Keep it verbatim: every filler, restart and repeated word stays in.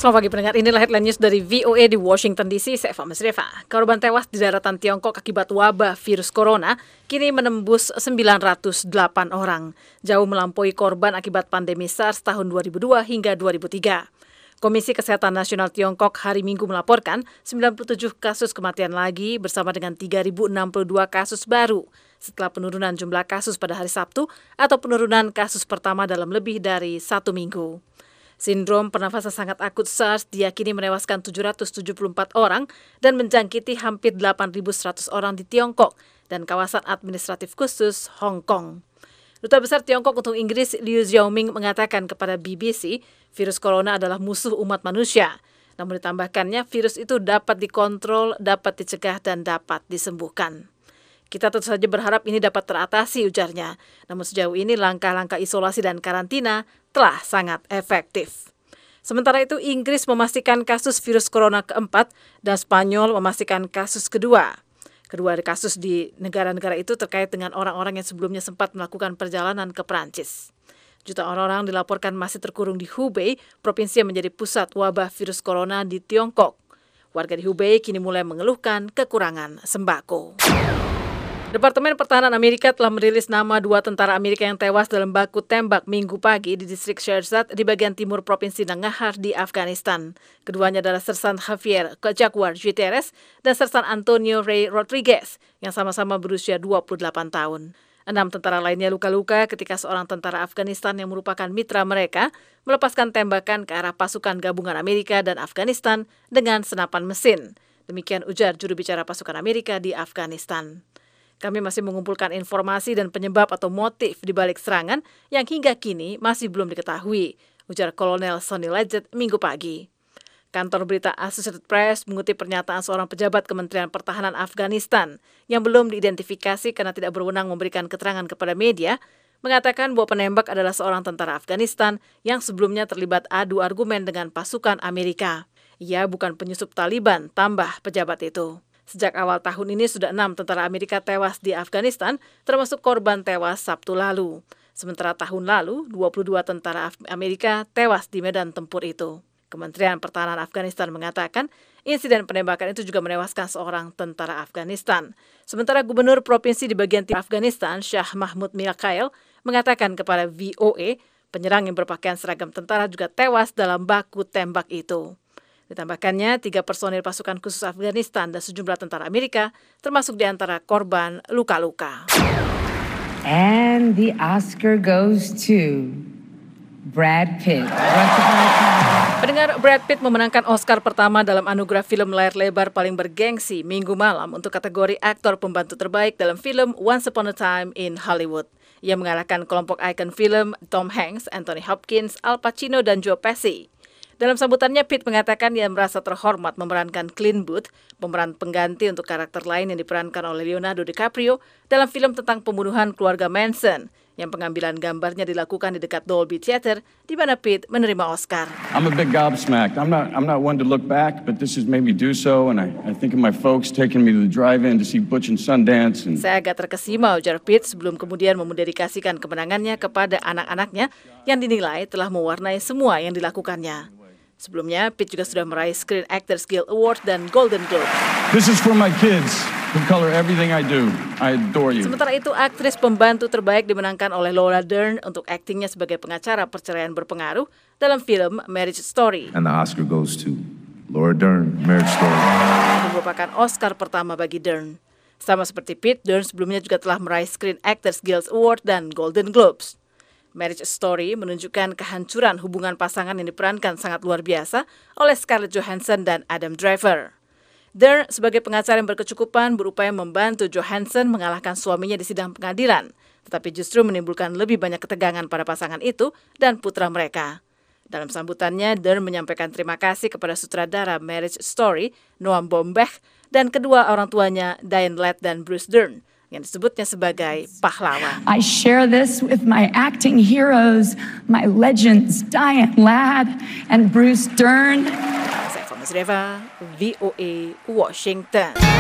Selamat pagi pendengar, inilah headline news dari V O A di Washington D C, saya Eva Mesreva. Korban tewas di daratan Tiongkok akibat wabah virus corona kini menembus sembilan ratus delapan orang, jauh melampaui korban akibat pandemi SARS tahun dua ribu dua hingga dua ribu tiga. Komisi Kesehatan Nasional Tiongkok hari Minggu melaporkan sembilan puluh tujuh kasus kematian lagi bersama dengan tiga ribu enam puluh dua kasus baru setelah penurunan jumlah kasus pada hari Sabtu atau penurunan kasus pertama dalam lebih dari satu minggu. Sindrom pernafasan sangat akut SARS diyakini menewaskan tujuh ratus tujuh puluh empat orang dan menjangkiti hampir delapan ribu seratus orang di Tiongkok dan kawasan administratif khusus Hong Kong. Duta Besar Tiongkok untuk Inggris Liu Xiaoming mengatakan kepada B B C, virus corona adalah musuh umat manusia. Namun ditambahkannya, virus itu dapat dikontrol, dapat dicegah, dan dapat disembuhkan. Kita tentu saja berharap ini dapat teratasi, ujarnya. Namun sejauh ini langkah-langkah isolasi dan karantina telah sangat efektif. Sementara itu, Inggris memastikan kasus virus corona keempat dan Spanyol memastikan kasus kedua. Kedua kasus di negara-negara itu terkait dengan orang-orang yang sebelumnya sempat melakukan perjalanan ke Perancis. Jutaan orang dilaporkan masih terkurung di Hubei, provinsi yang menjadi pusat wabah virus corona di Tiongkok. Warga di Hubei kini mulai mengeluhkan kekurangan sembako. Departemen Pertahanan Amerika telah merilis nama dua tentara Amerika yang tewas dalam baku tembak Minggu pagi di distrik Sherzad di bagian timur Provinsi Nangarhar di Afghanistan. Keduanya adalah Sersan Javier Jaguar Gutierrez dan Sersan Antonio Rey Rodriguez yang sama-sama berusia dua puluh delapan tahun. Enam tentara lainnya luka-luka ketika seorang tentara Afghanistan yang merupakan mitra mereka melepaskan tembakan ke arah pasukan gabungan Amerika dan Afghanistan dengan senapan mesin. Demikian ujar juru bicara pasukan Amerika di Afghanistan. Kami masih mengumpulkan informasi dan penyebab atau motif di balik serangan yang hingga kini masih belum diketahui, ujar Kolonel Sonny Leggett Minggu pagi. Kantor berita Associated Press mengutip pernyataan seorang pejabat Kementerian Pertahanan Afghanistan yang belum diidentifikasi karena tidak berwenang memberikan keterangan kepada media, mengatakan bahwa penembak adalah seorang tentara Afghanistan yang sebelumnya terlibat adu argumen dengan pasukan Amerika. Ia bukan penyusup Taliban, tambah pejabat itu. Sejak awal tahun ini sudah enam tentara Amerika tewas di Afghanistan, termasuk korban tewas Sabtu lalu. Sementara tahun lalu, dua puluh dua tentara Amerika tewas di medan tempur itu. Kementerian Pertahanan Afghanistan mengatakan, insiden penembakan itu juga menewaskan seorang tentara Afghanistan. Sementara Gubernur Provinsi di bagian timur Afghanistan, Shah Mahmud Mikhail, mengatakan kepada V O A, penyerang yang berpakaian seragam tentara juga tewas dalam baku tembak itu. Ditambahkannya, tiga personil pasukan khusus Afghanistan dan sejumlah tentara Amerika, termasuk di antara korban luka-luka. And the Oscar goes to Brad Pitt. Pendengar, Brad Pitt memenangkan Oscar pertama dalam anugerah film layar lebar paling bergengsi Minggu malam untuk kategori aktor pembantu terbaik dalam film Once Upon a Time in Hollywood. Ia mengalahkan kelompok ikon film Tom Hanks, Anthony Hopkins, Al Pacino, dan Joe Pesci. Dalam sambutannya, Pitt mengatakan ia merasa terhormat memerankan Clint Booth, pemeran pengganti untuk karakter lain yang diperankan oleh Leonardo DiCaprio dalam film tentang pembunuhan keluarga Manson, yang pengambilan gambarnya dilakukan di dekat Dolby Theater, di mana Pitt menerima Oscar. I'm a big gobsmacked. I'm not, I'm not one to look back, but this has made me do so, and I, I think of my folks taking me to the drive-in to see Butch and Sundance. And... Saya agak terkesima, ujar Pitt sebelum kemudian memdedikasikan kemenangannya kepada anak-anaknya yang dinilai telah mewarnai semua yang dilakukannya. Sebelumnya, Pitt juga sudah meraih Screen Actors Guild Award dan Golden Globe. This is for my kids who color everything I do. I adore you. Sementara itu, aktris pembantu terbaik dimenangkan oleh Laura Dern untuk aktingnya sebagai pengacara perceraian berpengaruh dalam film Marriage Story. And the Oscar goes to Laura Dern, Marriage Story. Itu merupakan Oscar pertama bagi Dern. Sama seperti Pitt, Dern sebelumnya juga telah meraih Screen Actors Guild Award dan Golden Globes. Marriage Story menunjukkan kehancuran hubungan pasangan yang diperankan sangat luar biasa oleh Scarlett Johansson dan Adam Driver. Dern sebagai pengacara yang berkecukupan berupaya membantu Johansson mengalahkan suaminya di sidang pengadilan, tetapi justru menimbulkan lebih banyak ketegangan pada pasangan itu dan putra mereka. Dalam sambutannya, Dern menyampaikan terima kasih kepada sutradara Marriage Story, Noam Baumbach, dan kedua orang tuanya, Diane Ladd dan Bruce Dern, yang disebutnya sebagai pahlawan. I share this with my acting heroes, my legends, Diane Ladd and Bruce Dern. Saya Eva Mesreva, V O A, Washington.